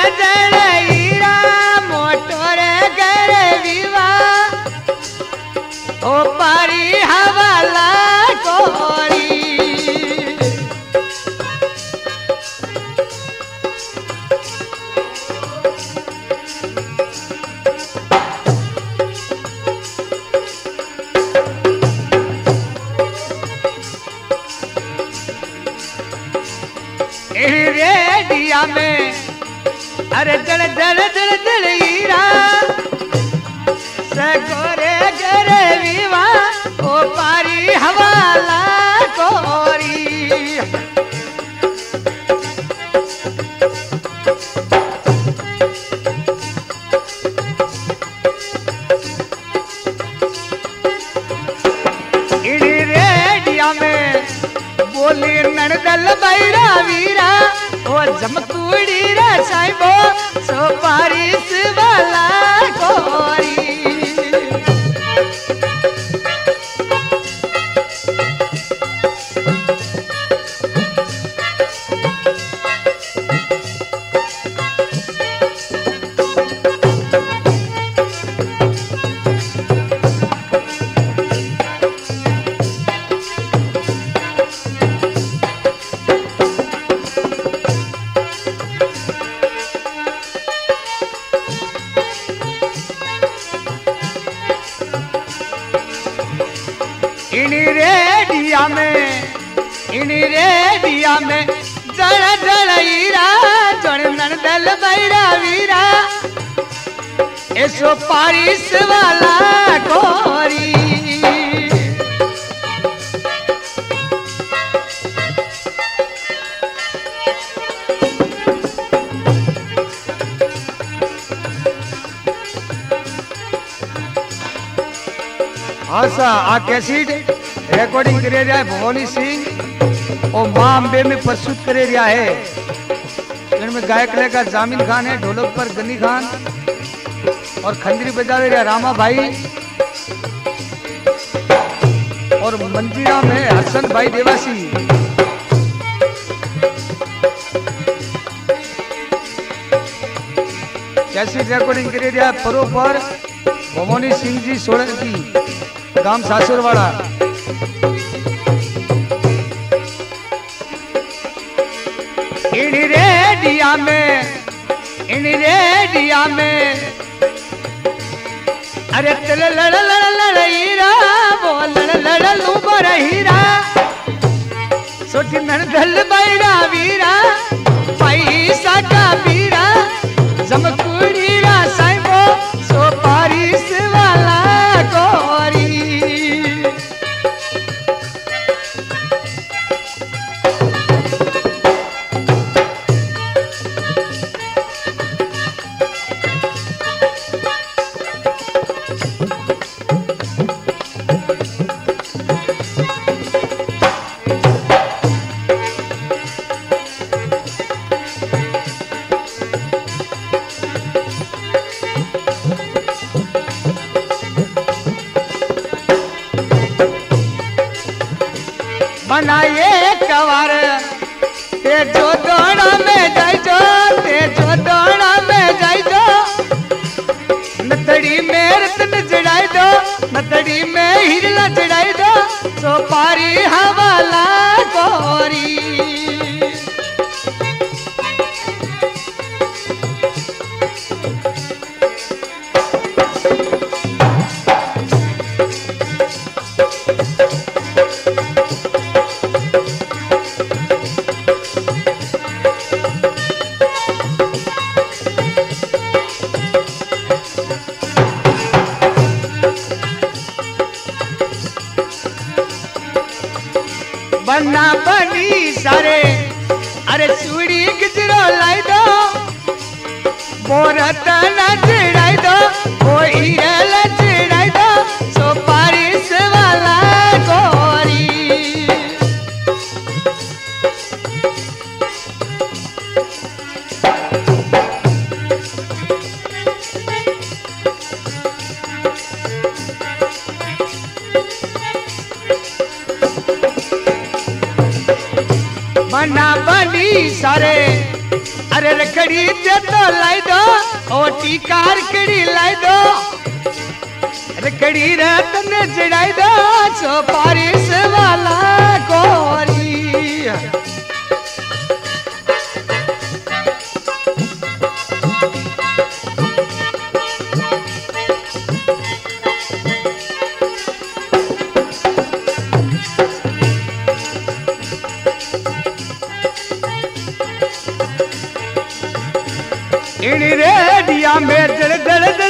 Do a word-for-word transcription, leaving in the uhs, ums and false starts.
जड़ हीरा मोटोरे करे विवाह ओ पारी हवाला कोरी रेडिया में अरे जड़ जड़ जड़ जड़ हीरा सगोरे गरे विवा ओ पारी हवाला कोरी इड़ी रेडिया में बोली नड़दल बैरा वीरा ओ जमकुड़ी रे साइबो सो पारिस वाला कोरी इनी रेडिया में इनी रेडिया में जड़ जड़ हीरा जड़ नंदल बैरा वीरा ऐसो पारिस वाला कोरी आशा आ कैसेट रिकॉर्डिंग करे रहा है भवानी सिंह और मां अम्बे में प्रस्तुत करे रहा है। इनमें गायक लेकर जामिन खान है, ढोलक पर गनी खान और खंजरी बजावे रहा रामा भाई और मंजीरा में हसन भाई देवासी। कैसेट रिकॉर्डिंग करे रहा है परोपर भवानी सिंह जी सोलंकी गांव सासुरवाड़ा। इन रेडिया में इन रेडिया में अरे तल लड़ लड़ लड़ हीरा वो लड़ लड़ लू बर हीरा सोटी नंदल बैरा वीरा पैसा का वीरा जमकुड़ी रा साइबो सो पारिस वाला कोरी बनाए कवार ते जो दोड़ा में जाई जो ते जो दोड़ा में जाई जो नतड़ी में रतन जड़ाई दो नतड़ी में हिरला जड़ाई दो सो पारी हवाला कोरी बन्ना बनी सारे अरे चूड़ी गिजरो लाई दो बोरत न चिड़ाई दो वो हीरल चिड़ाई दो सो पारिस वाला कोरी बना बनी सारे अरे रखड़ी दे तो लाई दो ओ टीकार कड़ी लाई दो रखड़ी रतन जड़ाई दो सो पारिस वाला गोरी रेडिया में जड़ जड़